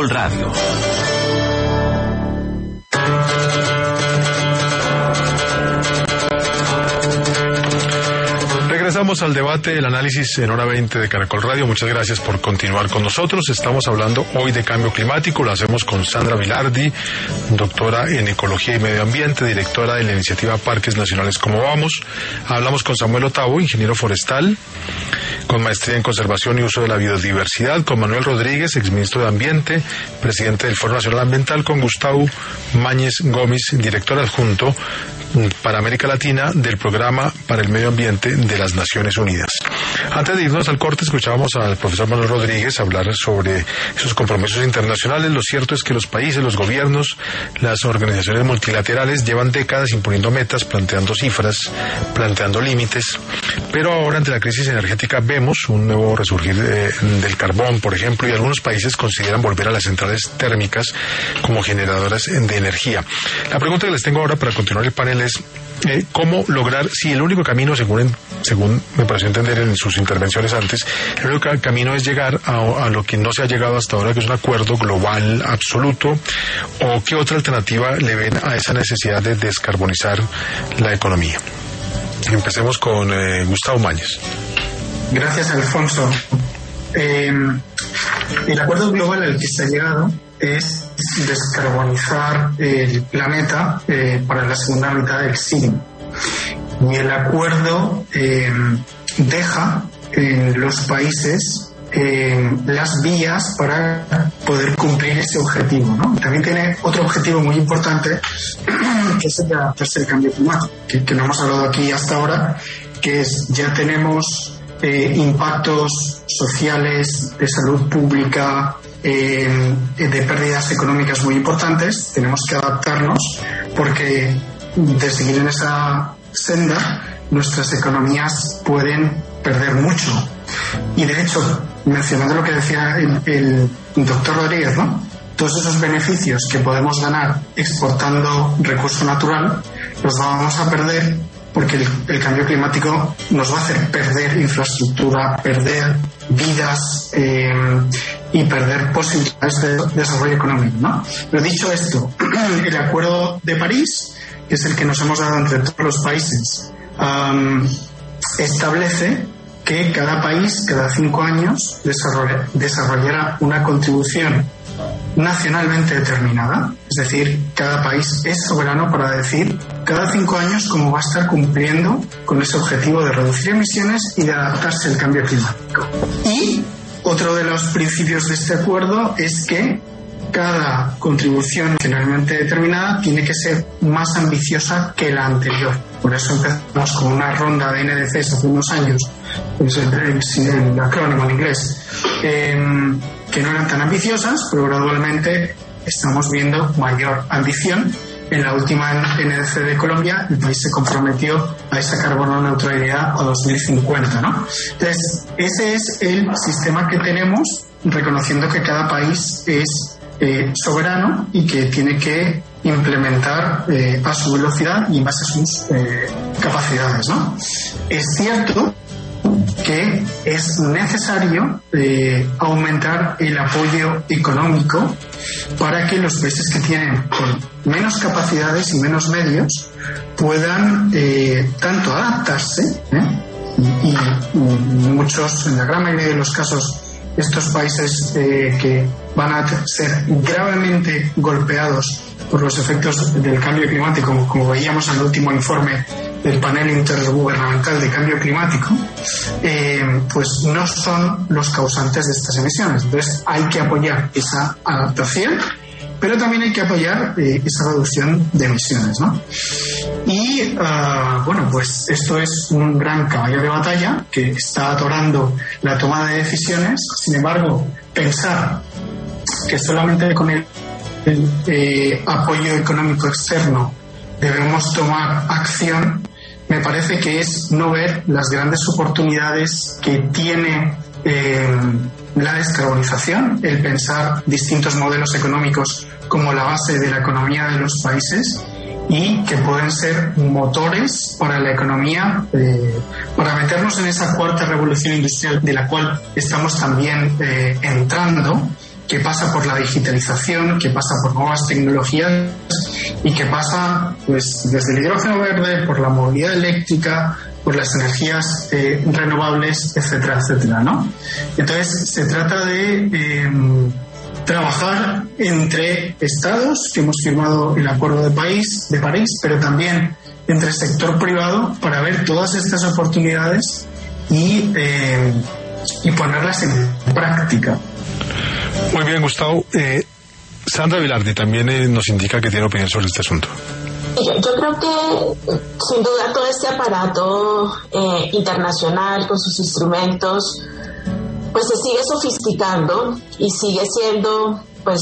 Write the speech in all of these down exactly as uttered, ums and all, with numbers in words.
Caracol Radio. Regresamos al debate, el análisis en hora veinte de Caracol Radio. Muchas gracias por continuar con nosotros. Estamos hablando hoy de cambio climático. Lo hacemos con Sandra Vilardi, doctora en Ecología y Medio Ambiente, directora de la iniciativa Parques Nacionales Como Vamos. Hablamos con Samuel Otavo, ingeniero forestal, con maestría en Conservación y Uso de la Biodiversidad, con Manuel Rodríguez, exministro de Ambiente, presidente del Foro Nacional Ambiental, con Gustavo Mañez Gómez, director adjunto para América Latina del Programa para el Medio Ambiente de las Naciones Unidas. Antes de irnos al corte, escuchábamos al profesor Manuel Rodríguez hablar sobre esos compromisos internacionales. Lo cierto es que los países, los gobiernos, las organizaciones multilaterales llevan décadas imponiendo metas, planteando cifras, planteando límites, pero ahora ante la crisis energética vemos un nuevo resurgir de, del carbón, por ejemplo, y algunos países consideran volver a las centrales térmicas como generadoras de energía. La pregunta que les tengo ahora para continuar el panel es Eh, cómo lograr, si el único camino, según, según me pareció entender en sus intervenciones antes, el único camino es llegar a, a lo que no se ha llegado hasta ahora, que es un acuerdo global absoluto, o qué otra alternativa le ven a esa necesidad de descarbonizar la economía. Empecemos con eh, Gustavo Mañez. Gracias, Alfonso. Eh, el acuerdo global al que se ha llegado es descarbonizar el planeta eh, para la segunda mitad del siglo. Y el acuerdo eh, deja en los países eh, las vías para poder cumplir ese objetivo, ¿no? También tiene otro objetivo muy importante, que es el de adaptarse al cambio climático, que, que no hemos hablado aquí hasta ahora, que es ya tenemos eh, impactos sociales, de salud pública, Eh, de pérdidas económicas muy importantes. Tenemos que adaptarnos porque de seguir en esa senda nuestras economías pueden perder mucho. Y de hecho, mencionando lo que decía el, el doctor Rodríguez, ¿no? Todos esos beneficios que podemos ganar exportando recurso natural los vamos a perder porque el, el cambio climático nos va a hacer perder infraestructura, perder vidas eh, y perder posibilidades de desarrollo económico, ¿no? Pero dicho esto, el Acuerdo de París, que es el que nos hemos dado entre todos los países, um, establece que cada país, cada cinco años, desarrolla, desarrollará una contribución nacionalmente determinada, es decir, cada país es soberano para decir cada cinco años cómo va a estar cumpliendo con ese objetivo de reducir emisiones y de adaptarse al cambio climático. Y otro de los principios de este acuerdo es que cada contribución nacionalmente determinada tiene que ser más ambiciosa que la anterior. Por eso empezamos con una ronda de N D Cs hace unos años, es el, el acrónimo en inglés, eh, que no eran tan ambiciosas, pero gradualmente estamos viendo mayor ambición. En la última N D C de Colombia, el país se comprometió a esa carbono neutralidad a dos mil cincuenta, ¿no? Entonces, ese es el sistema que tenemos, reconociendo que cada país es eh, soberano y que tiene que implementar eh, a su velocidad y en base a sus eh, capacidades, ¿no? Es cierto que es necesario eh, aumentar el apoyo económico para que los países que tienen con menos capacidades y menos medios puedan eh, tanto adaptarse ¿eh? y, y muchos, en la gran mayoría de los casos, estos países eh, que van a ser gravemente golpeados por los efectos del cambio climático, como, como veíamos en el último informe del panel intergubernamental de cambio climático, eh, pues no son los causantes de estas emisiones. Entonces hay que apoyar esa adaptación, pero también hay que apoyar eh, esa reducción de emisiones, ¿no? Y uh, bueno, pues esto es un gran caballo de batalla que está atorando la toma de decisiones. Sin embargo, pensar que solamente con el, el eh, apoyo económico externo debemos tomar acción, me parece que es no ver las grandes oportunidades que tiene eh, la descarbonización, el pensar distintos modelos económicos como la base de la economía de los países y que pueden ser motores para la economía, eh, para meternos en esa cuarta revolución industrial de la cual estamos también eh, entrando que pasa por la digitalización, que pasa por nuevas tecnologías y que pasa pues desde el hidrógeno verde, por la movilidad eléctrica, por las energías eh, renovables, etcétera, etcétera, ¿no? Entonces se trata de eh, trabajar entre estados que hemos firmado el Acuerdo de París, de París, pero también entre el sector privado para ver todas estas oportunidades y, eh, y ponerlas en práctica. Muy bien, Gustavo. Eh, Sandra Vilardi también eh, nos indica que tiene opinión sobre este asunto. Yo, yo creo que sin duda todo este aparato eh, internacional con sus instrumentos pues se sigue sofisticando y sigue siendo pues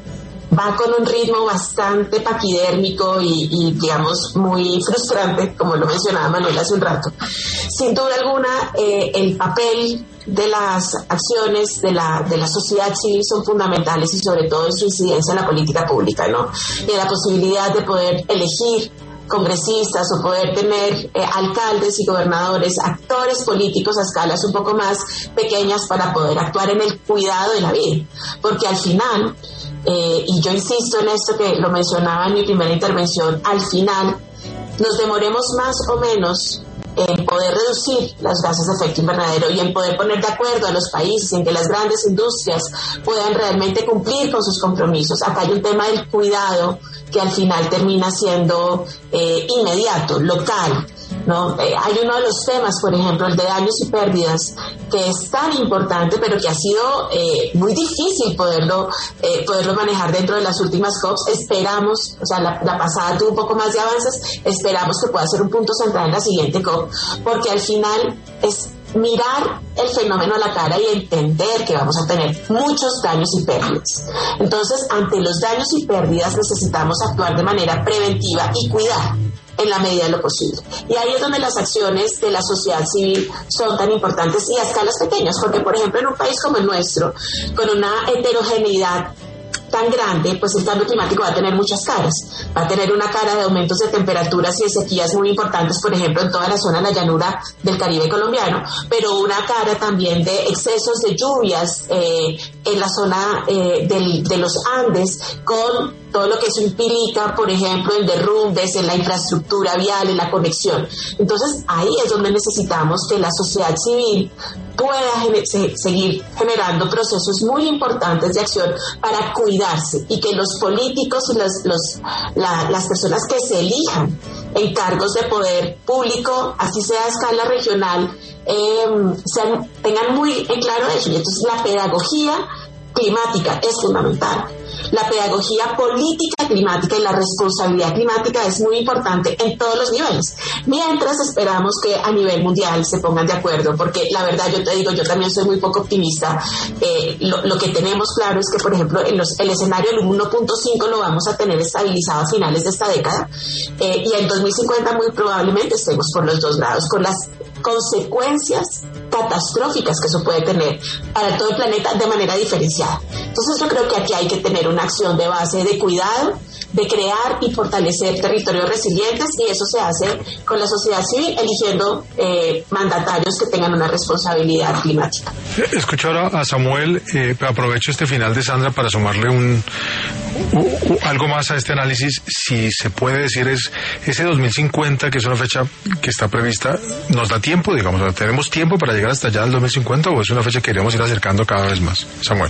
va con un ritmo bastante paquidérmico y, y digamos muy frustrante, como lo mencionaba Manuel hace un rato. Sin duda alguna eh, el papel de las acciones de la de la sociedad civil son fundamentales y sobre todo en su incidencia en la política pública, ¿no? Y en la posibilidad de poder elegir congresistas o poder tener eh, alcaldes y gobernadores, actores políticos a escalas un poco más pequeñas para poder actuar en el cuidado de la vida, porque al final, eh, y yo insisto en esto que lo mencionaba en mi primera intervención, al final nos demoremos más o menos en poder reducir los gases de efecto invernadero y en poder poner de acuerdo a los países en que las grandes industrias puedan realmente cumplir con sus compromisos. Acá hay un tema del cuidado que al final termina siendo eh, inmediato, local, ¿no? Eh, hay uno de los temas, por ejemplo, el de daños y pérdidas, que es tan importante, pero que ha sido eh, muy difícil poderlo eh, poderlo manejar dentro de las últimas COPs. Esperamos, o sea, la, la pasada tuvo un poco más de avances, esperamos que pueda ser un punto central en la siguiente COP, porque al final es mirar el fenómeno a la cara y entender que vamos a tener muchos daños y pérdidas. Entonces, ante los daños y pérdidas necesitamos actuar de manera preventiva y cuidar en la medida de lo posible. Y ahí es donde las acciones de la sociedad civil son tan importantes y a escalas pequeñas, porque por ejemplo en un país como el nuestro, con una heterogeneidad tan grande, pues el cambio climático va a tener muchas caras. Va a tener una cara de aumentos de temperaturas y de sequías muy importantes, por ejemplo, en toda la zona de la llanura del Caribe colombiano, pero una cara también de excesos de lluvias eh, en la zona eh, del, de los Andes, con todo lo que eso implica, por ejemplo, en derrumbes, en la infraestructura vial, en la conexión. Entonces, ahí es donde necesitamos que la sociedad civil pueda gener- se- seguir generando procesos muy importantes de acción para cuidarse y que los políticos y los, los, la, las personas que se elijan en cargos de poder público, así sea a escala regional, eh, sean, tengan muy en claro eso. Y entonces la pedagogía climática es fundamental. La pedagogía política climática y la responsabilidad climática es muy importante en todos los niveles, mientras esperamos que a nivel mundial se pongan de acuerdo, porque la verdad yo te digo, yo también soy muy poco optimista. Eh, lo, lo que tenemos claro es que, por ejemplo, en los, el escenario del uno punto cinco lo vamos a tener estabilizado a finales de esta década, eh, y en dos mil cincuenta muy probablemente estemos por los dos grados, con las consecuencias catastróficas que eso puede tener para todo el planeta de manera diferenciada. Entonces yo creo que aquí hay que tener una acción de base de cuidado, de crear y fortalecer territorios resilientes, y eso se hace con la sociedad civil, eligiendo eh, mandatarios que tengan una responsabilidad climática. Escucho ahora a Samuel, eh, aprovecho este final de Sandra para sumarle un, un, un algo más a este análisis. Si se puede decir, es ese dos mil cincuenta, que es una fecha que está prevista, ¿nos da tiempo, digamos, tenemos tiempo para llegar hasta allá al dos mil cincuenta, o es una fecha que queremos ir acercando cada vez más? Samuel.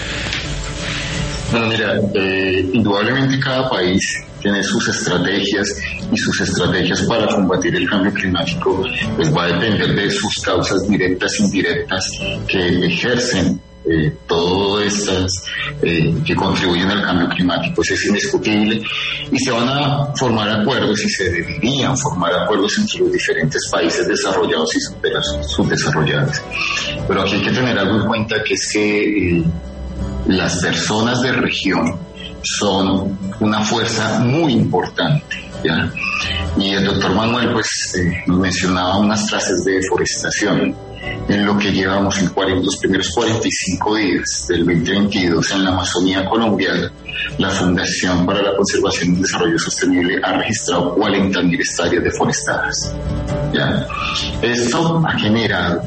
Bueno, mira, eh, indudablemente cada país tiene sus estrategias, y sus estrategias para combatir el cambio climático pues va a depender de sus causas directas e indirectas que ejercen eh, todas estas eh, que contribuyen al cambio climático. Eso es indiscutible, y se van a formar acuerdos, y se deberían formar acuerdos entre los diferentes países desarrollados y subdesarrollados. Pero aquí hay que tener algo en cuenta, que es que eh, las personas de región son una fuerza muy importante, ¿ya? Y el doctor Manuel pues eh, nos mencionaba unas frases de deforestación. En lo que llevamos en cuarenta, los primeros cuarenta y cinco días del veinte veintidós en la Amazonía colombiana, la Fundación para la Conservación y el Desarrollo Sostenible ha registrado cuarenta mil hectáreas deforestadas, ¿ya? Esto ha generado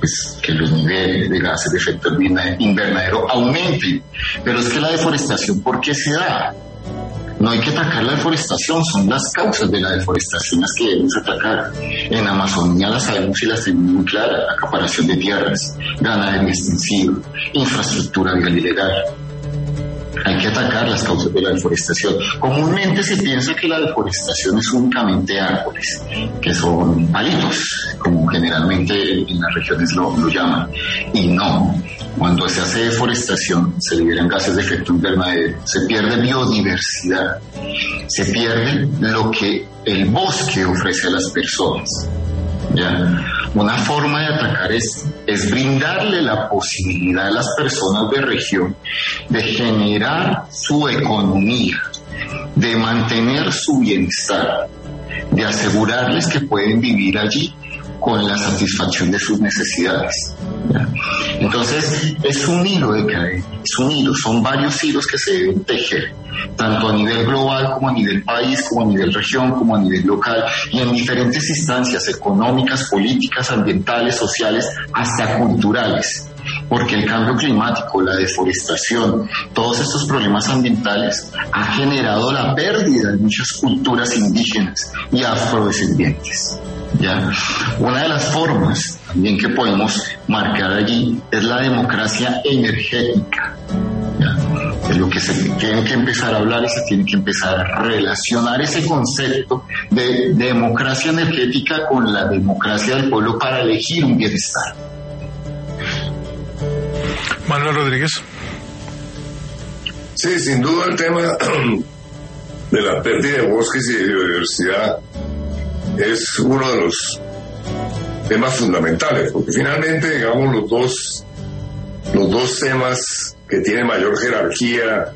pues, que los niveles de gases de efecto invernadero aumenten. Pero es que la deforestación, ¿por qué se da? No hay que atacar la deforestación, son las causas de la deforestación las que debemos atacar. En Amazonía las sabemos y las tenemos muy claras: acaparación de tierras, ganadería extensiva, infraestructura vial ilegal. Hay que atacar las causas de la deforestación. Comúnmente se piensa que la deforestación es únicamente árboles, que son palitos, como generalmente en las regiones lo, lo llaman. Y no, cuando se hace deforestación se liberan gases de efecto invernadero, se pierde biodiversidad, se pierde lo que el bosque ofrece a las personas. ¿Ya? Una forma de atacar es, es brindarle la posibilidad a las personas de región de generar su economía, de mantener su bienestar, de asegurarles que pueden vivir allí con la satisfacción de sus necesidades. ¿Ya? Entonces, es un hilo de cadena, es un hilo, son varios hilos que se deben tejer, tanto a nivel global como a nivel país, como a nivel región, como a nivel local, y en diferentes instancias económicas, políticas, ambientales, sociales, hasta culturales. Porque el cambio climático, la deforestación, todos estos problemas ambientales ha generado la pérdida de muchas culturas indígenas y afrodescendientes. ¿Ya? Una de las formas también que podemos marcar allí es la democracia energética. ¿Ya? Es lo que se tiene que empezar a hablar y se tiene que empezar a relacionar ese concepto de democracia energética con la democracia del pueblo para elegir un bienestar. Manuel Rodríguez. Sí, sin duda el tema de la pérdida de bosques y de biodiversidad es uno de los temas fundamentales, porque finalmente, digamos, los dos, los dos temas que tienen mayor jerarquía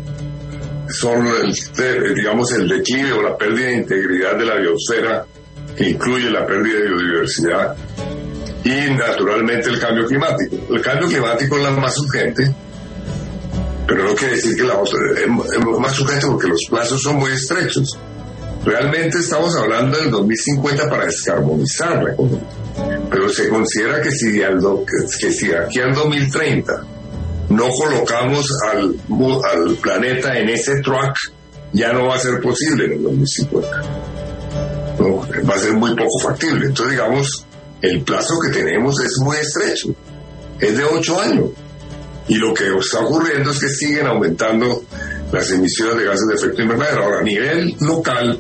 son, el, digamos, el declive o la pérdida de integridad de la biosfera, que incluye la pérdida de biodiversidad, y naturalmente el cambio climático. El cambio climático es la más urgente, pero no quiere decir que la otra es más urgente porque los plazos son muy estrechos. Realmente estamos hablando del dos mil cincuenta para descarbonizar la economía, pero se considera que si, al do, que, que si aquí al dos mil treinta no colocamos al, al planeta en ese track, ya no va a ser posible en el dos mil cincuenta. No, va a ser muy poco factible. Entonces, digamos, el plazo que tenemos es muy estrecho, es de ocho años. Y lo que está ocurriendo es que siguen aumentando las emisiones de gases de efecto invernadero. Ahora, a nivel local,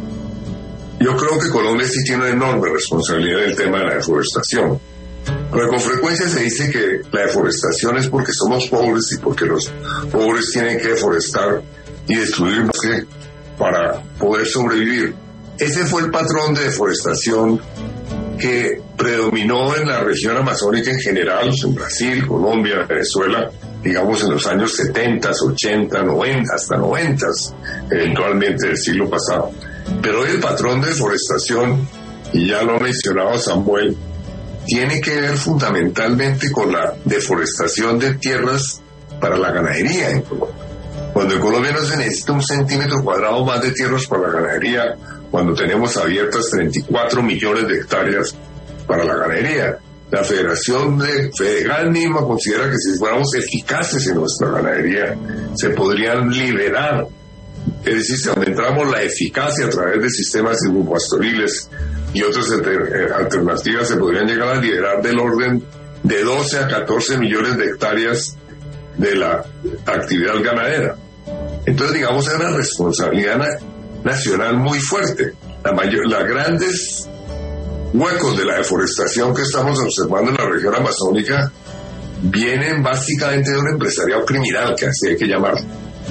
yo creo que Colombia sí tiene una enorme responsabilidad en el tema de la deforestación. Pero con frecuencia se dice que la deforestación es porque somos pobres y porque los pobres tienen que deforestar y destruir bosque para poder sobrevivir. Ese fue el patrón de deforestación que predominó en la región amazónica en general, en Brasil, Colombia, Venezuela, digamos en los años setenta, ochenta, noventa, hasta noventa, eventualmente del siglo pasado. Pero hoy el patrón de deforestación, y ya lo ha mencionado Samuel, tiene que ver fundamentalmente con la deforestación de tierras para la ganadería en Colombia. Cuando en Colombia no se necesita un centímetro cuadrado más de tierras para la ganadería, cuando tenemos abiertas treinta y cuatro millones de hectáreas para la ganadería. La Federación de Fedegal misma considera que si fuéramos eficaces en nuestra ganadería, se podrían liberar, es decir, si aumentamos la eficacia a través de sistemas silvopastoriles y otras alternativas, se podrían llegar a liberar del orden de doce a catorce millones de hectáreas de la actividad ganadera. Entonces, digamos, es una responsabilidad nacional muy fuerte. La mayor, las grandes huecos de la deforestación que estamos observando en la región amazónica vienen básicamente de un empresariado criminal, que así hay que llamarlo.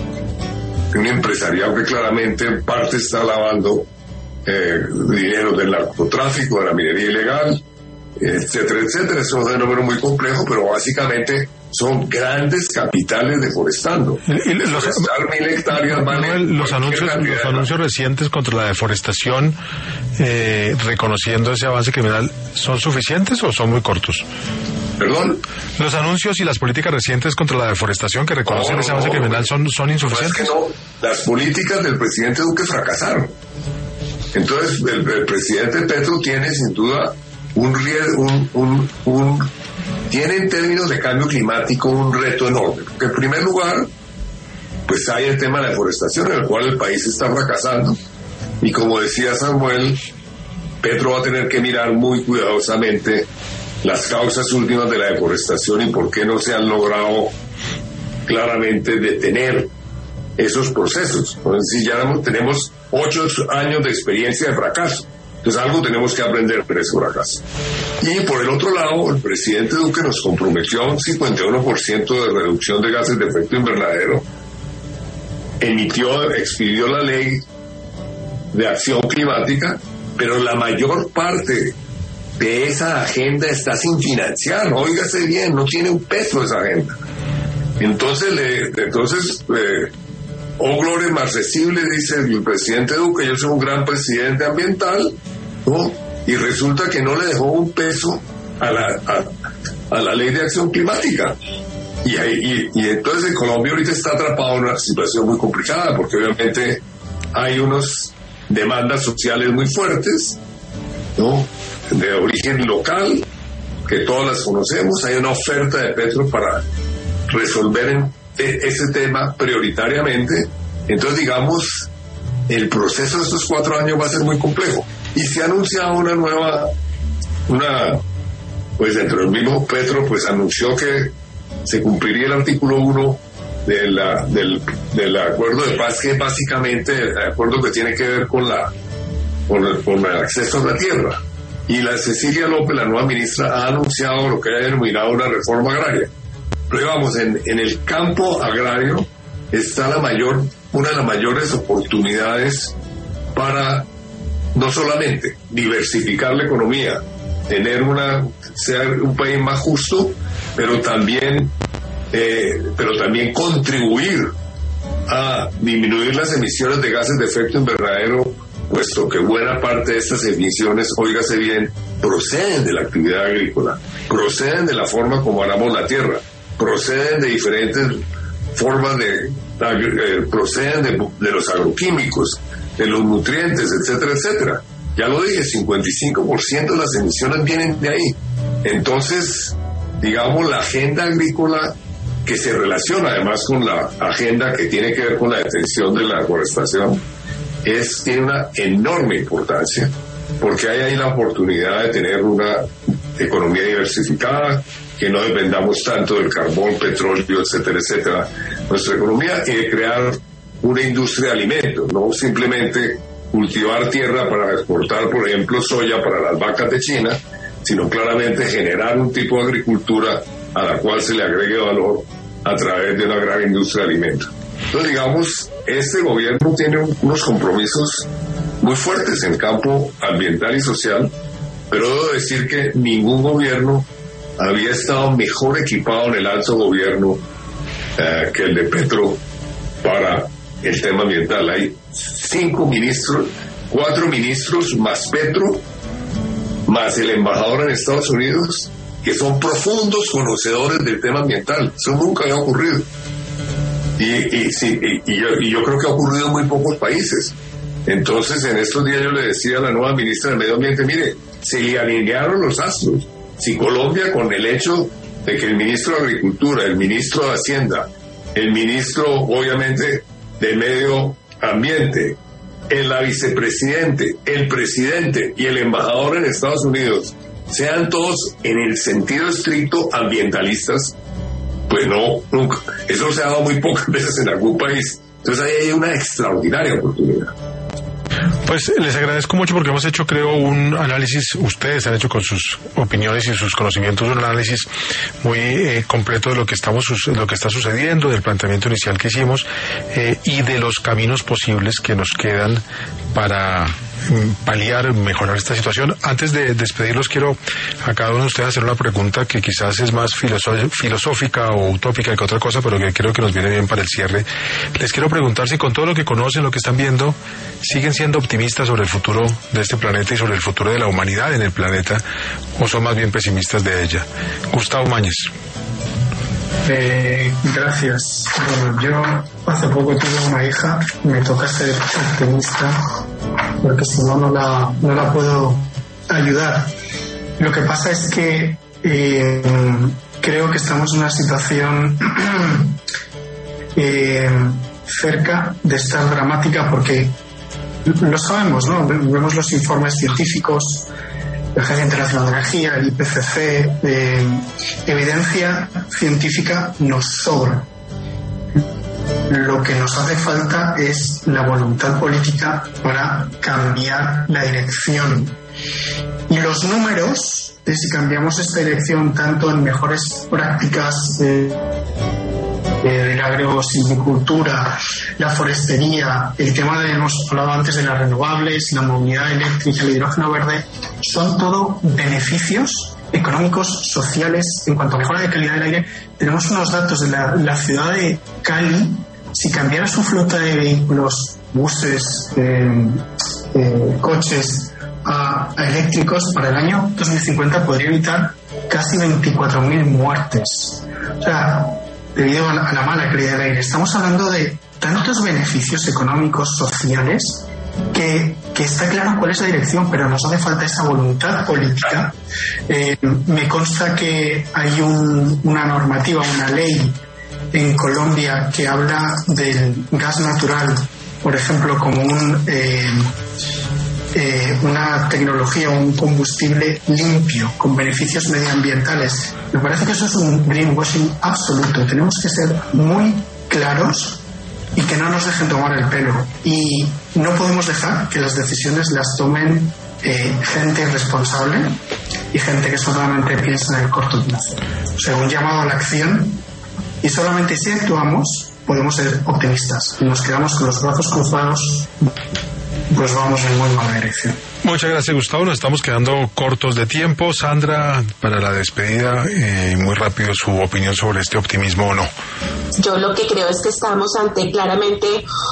Un empresariado que claramente en parte está lavando eh, dinero del narcotráfico, de la minería ilegal, etcétera, etcétera. Es un fenómeno muy complejo, pero básicamente son grandes capitales deforestando. Y, y los, Forestar mil hectáreas vale los anuncios, los anuncios recientes contra la deforestación, eh, reconociendo ese avance criminal, ¿son suficientes o son muy cortos? ¿Perdón? Los anuncios y las políticas recientes contra la deforestación que reconocen no, ese avance no, criminal son, son insuficientes. Es que no, las políticas del presidente Duque fracasaron. Entonces, el, el presidente Petro tiene sin duda un, un, un, un tiene en términos de cambio climático un reto enorme, porque en primer lugar pues hay el tema de la deforestación, en el cual el país está fracasando, y como decía Samuel, Petro va a tener que mirar muy cuidadosamente las causas últimas de la deforestación y por qué no se han logrado claramente detener esos procesos. Entonces, si ya tenemos ocho años de experiencia de fracaso, entonces algo tenemos que aprender de ese fracaso. Y por el otro lado, el presidente Duque nos comprometió a un cincuenta y uno por ciento de reducción de gases de efecto invernadero, emitió, expidió la ley de acción climática, pero la mayor parte de esa agenda está sin financiar, óigase bien, no tiene un peso esa agenda. Entonces, le, entonces eh, oh gloria inmarcesible, dice el presidente Duque, yo soy un gran presidente ambiental, ¿no? Y resulta que no le dejó un peso a la, a, a la ley de acción climática. Y, y, y entonces en Colombia ahorita está atrapado en una situación muy complicada, porque obviamente hay unas demandas sociales muy fuertes, ¿no? De origen local, que todas las conocemos. Hay una oferta de Petro para resolver en, e, ese tema prioritariamente. Entonces, digamos, el proceso de estos cuatro años va a ser muy complejo. Y se ha anunciado una nueva, una, pues dentro del mismo Petro, pues anunció que se cumpliría el artículo uno de la, del, del acuerdo de paz, que es básicamente el acuerdo que tiene que ver con, la, con, el, con el acceso a la tierra. Y la Cecilia López, la nueva ministra, ha anunciado lo que ha denominado una reforma agraria. Pero vamos, en, en el campo agrario está la mayor, una de las mayores oportunidades para no solamente diversificar la economía, tener una, ser un país más justo, pero también, eh, pero también contribuir a disminuir las emisiones de gases de efecto invernadero, puesto que buena parte de estas emisiones, óigase bien, proceden de la actividad agrícola, proceden de la forma como aramos la tierra, proceden de diferentes formas de, eh, proceden de, de los agroquímicos, de los nutrientes, etcétera, etcétera. Ya lo dije, cincuenta y cinco por ciento de las emisiones vienen de ahí. Entonces, digamos, la agenda agrícola, que se relaciona además con la agenda que tiene que ver con la detención de la deforestación, es, tiene una enorme importancia, porque hay ahí la oportunidad de tener una economía diversificada, que no dependamos tanto del carbón, petróleo, etcétera, etcétera, nuestra economía, y de crear una industria de alimentos, no simplemente cultivar tierra para exportar, por ejemplo, soya para las vacas de China, sino claramente generar un tipo de agricultura a la cual se le agregue valor a través de una gran industria de alimentos. Entonces, digamos, este gobierno tiene unos compromisos muy fuertes en el campo ambiental y social, pero debo decir que ningún gobierno había estado mejor equipado en el alto gobierno eh, que el de Petro para el tema ambiental. Hay cinco ministros, cuatro ministros más Petro, más el embajador en Estados Unidos, que son profundos conocedores del tema ambiental. Eso nunca había ocurrido. Y, y, sí, y, y, yo, y yo creo que ha ocurrido en muy pocos países. Entonces, en estos días yo le decía a la nueva ministra del Medio Ambiente, mire, se le alinearon los astros. Si Colombia, con el hecho de que el ministro de Agricultura, el ministro de Hacienda, el ministro, obviamente, de Medio Ambiente, el la vicepresidente, el presidente y el embajador en Estados Unidos sean todos en el sentido estricto ambientalistas, pues no, nunca. Eso se ha dado muy pocas veces en algún país. Entonces ahí hay una extraordinaria oportunidad. Pues les agradezco mucho porque hemos hecho, creo, un análisis, ustedes han hecho con sus opiniones y sus conocimientos un análisis muy eh, completo de lo que estamos lo que está sucediendo, del planteamiento inicial que hicimos eh, y de los caminos posibles que nos quedan para paliar, mejorar esta situación. Antes de despedirlos, quiero a cada uno de ustedes hacer una pregunta que quizás es más filosófica o utópica que otra cosa, pero que creo que nos viene bien para el cierre. Les quiero preguntar si con todo lo que conocen, lo que están viendo, siguen siendo optimistas sobre el futuro de este planeta y sobre el futuro de la humanidad en el planeta, o son más bien pesimistas de ella. Gustavo Mañez. Eh, gracias. Bueno, yo hace poco tuve una hija, me toca ser optimista, porque si no, no la, no la puedo ayudar. Lo que pasa es que eh, creo que estamos en una situación eh, cerca de estar dramática, porque lo sabemos, ¿no? Vemos los informes científicos, la Agencia Internacional de Energía, el I P C C, eh, evidencia científica nos sobra. Lo que nos hace falta es la voluntad política para cambiar la dirección. Y los números, eh, si cambiamos esta dirección tanto en mejores prácticas eh, de la agrosilvicultura, la forestería, el tema de, hemos hablado antes de las renovables, la movilidad eléctrica, el hidrógeno verde, son todo beneficios económicos, sociales. En cuanto a mejora de calidad del aire, tenemos unos datos de la, la ciudad de Cali. Si cambiara su flota de vehículos, buses, eh, eh, coches a, a eléctricos, para el año dos mil cincuenta podría evitar casi veinticuatro mil muertes. O sea, debido a la, a la mala calidad del aire. Estamos hablando de tantos beneficios económicos, sociales, que, que está claro cuál es la dirección, pero nos hace falta esa voluntad política. Eh, me consta que hay un, una normativa, una ley en Colombia que habla del gas natural, por ejemplo, como un, eh, eh, una tecnología, un combustible limpio, con beneficios medioambientales. Me parece que eso es un greenwashing absoluto. Tenemos que ser muy claros y que no nos dejen tomar el pelo. Y no podemos dejar que las decisiones las tomen eh, gente irresponsable y gente que solamente piensa en el corto plazo. O sea, un llamado a la acción. Y solamente si actuamos podemos ser optimistas. Y nos quedamos con los brazos cruzados, pues vamos en muy mala dirección. Muchas gracias, Gustavo. Nos estamos quedando cortos de tiempo. Sandra, para la despedida, eh, muy rápido su opinión sobre este optimismo o no. Yo lo que creo es que estamos ante claramente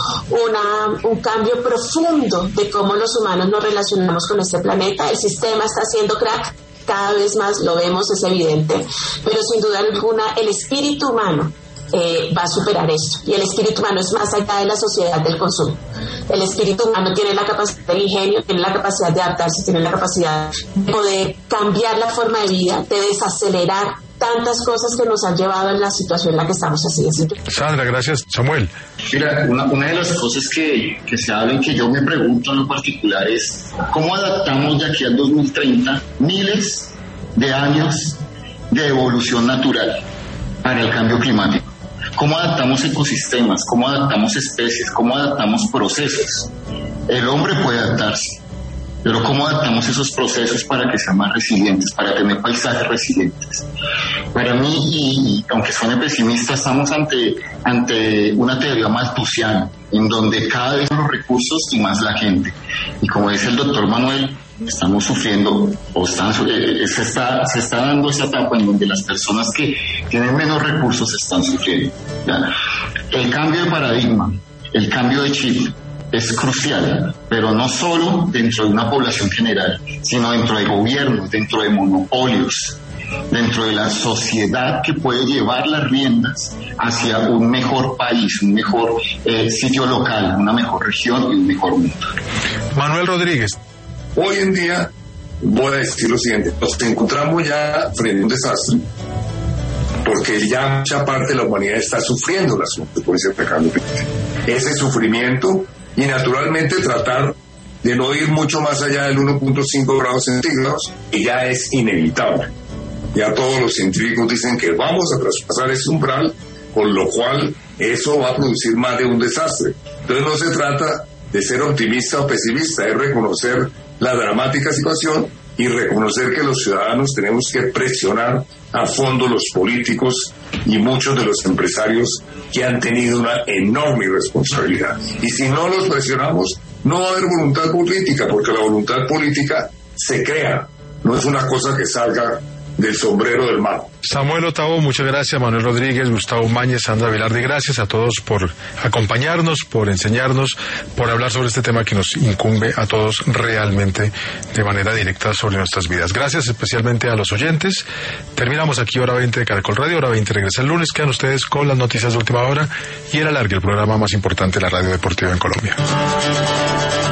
una, un cambio profundo de cómo los humanos nos relacionamos con este planeta. El sistema está haciendo crack. Cada vez más lo vemos, es evidente, pero sin duda alguna el espíritu humano eh, va a superar esto, y el espíritu humano es más allá de la sociedad del consumo. El espíritu humano tiene la capacidad del ingenio, tiene la capacidad de adaptarse, tiene la capacidad de poder cambiar la forma de vida, de desacelerar tantas cosas que nos han llevado en la situación en la que estamos así de simple. Sandra, gracias. Samuel. Mira, una, una de las cosas que, que se habla y que yo me pregunto en lo particular es cómo adaptamos de aquí al dos mil treinta miles de años de evolución natural para el cambio climático. ¿Cómo adaptamos ecosistemas? ¿Cómo adaptamos especies? ¿Cómo adaptamos procesos? El hombre puede adaptarse, pero ¿cómo adaptamos esos procesos para que sean más resilientes, para tener paisajes resilientes? Para mí, y, y aunque suene pesimista, estamos ante, ante una teoría malthusiana, en donde cada vez los recursos y más la gente. Y como dice el doctor Manuel, estamos sufriendo, o están, eh, se, está, se está dando esa etapa en donde las personas que tienen menos recursos están sufriendo. ¿Ya? El cambio de paradigma, el cambio de chip, es crucial, pero no solo dentro de una población general, sino dentro de gobiernos, dentro de monopolios, dentro de la sociedad que puede llevar las riendas hacia un mejor país, un mejor eh, sitio local, una mejor región y un mejor mundo. Manuel Rodríguez. Hoy en día, voy a decir lo siguiente, nos encontramos ya frente a un desastre, porque ya mucha parte de la humanidad está sufriendo las consecuencias del cambio climático. Ese sufrimiento, y naturalmente tratar de no ir mucho más allá del uno punto cinco grados centígrados, y ya es inevitable. Ya todos los científicos dicen que vamos a traspasar ese umbral, con lo cual eso va a producir más de un desastre. Entonces no se trata de ser optimista o pesimista, es reconocer la dramática situación y reconocer que los ciudadanos tenemos que presionar a fondo los políticos y muchos de los empresarios que han tenido una enorme irresponsabilidad. Y si no los presionamos, no va a haber voluntad política, porque la voluntad política se crea, no es una cosa que salga del sombrero del mago. Samuel Otavo, muchas gracias. Manuel Rodríguez, Gustavo Mañez, Sandra Vilardi, gracias a todos por acompañarnos, por enseñarnos, por hablar sobre este tema que nos incumbe a todos realmente de manera directa sobre nuestras vidas. Gracias especialmente a los oyentes. Terminamos aquí Hora veinte de Caracol Radio. Hora veinte regresa el lunes. Quedan ustedes con las noticias de última hora y el alargue, el programa más importante de la radio deportiva en Colombia.